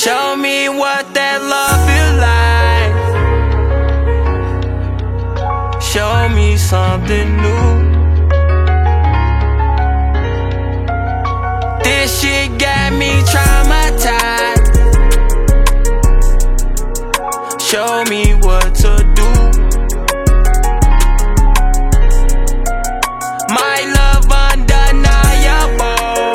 Show me what that love feel like. Show me something new. This shit got me traumatized. Show me what to do. My love undeniable.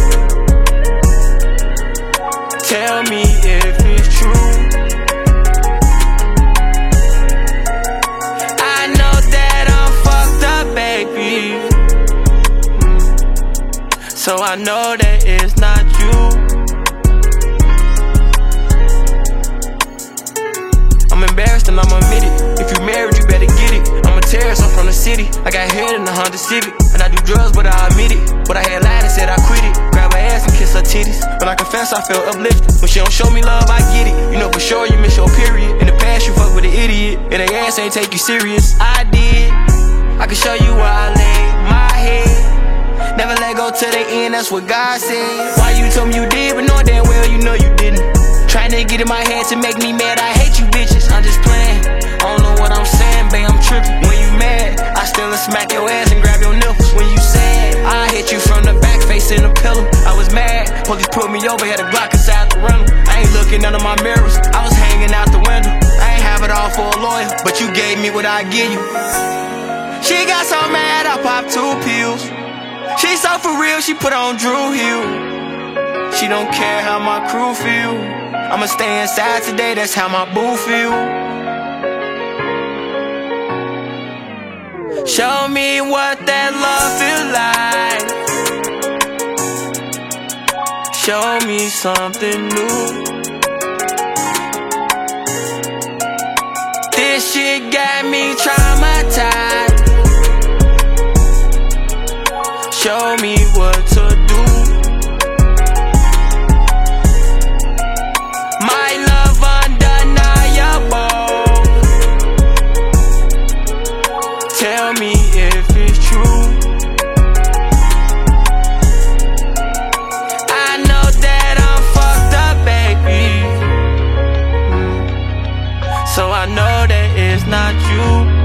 Tell me if it's true. I know that I'm fucked up, baby. So I know that it's not you. I'm embarrassed and I'm admit it. If you married, you better get it. I'm a terrorist, I'm from the city. I got head in the Honda Civic. And I do drugs, but I admit it. But I had lied and said I quit it. Grab her ass and kiss her titties. When I confess, I feel uplifted. When she don't show me love, I get it. You know for sure you miss your period. In the past, you fuck with an idiot. And they ass ain't take you serious. I did. I can show you where I lay my head. Never let go to the end, that's what God said. Why you told me you did, but knowing damn well you know you didn't. Trying to get in my head to make me mad, I hate you bitches, I'm just playing. I don't know what I'm saying, babe, I'm tripping. When you mad, I still smack your ass and grab your nipples. When you sad, I hit you from the back, facing the pillow. I was mad, police pulled me over, had a Glock inside the rental. I ain't looking under my mirrors, I was hanging out the window. I ain't have it all for a lawyer, but you gave me what I give you. She got so mad, I popped 2 pills. She so for real, she put on Drew Hill. She don't care how my crew feel. I'ma stay inside today, that's how my boo feel. Show me what that love feel like. Show me something new. This shit got me traumatized. Show me what to do. My love undeniable. Tell me if it's true. I know that I'm fucked up, baby. So I know that it's not you.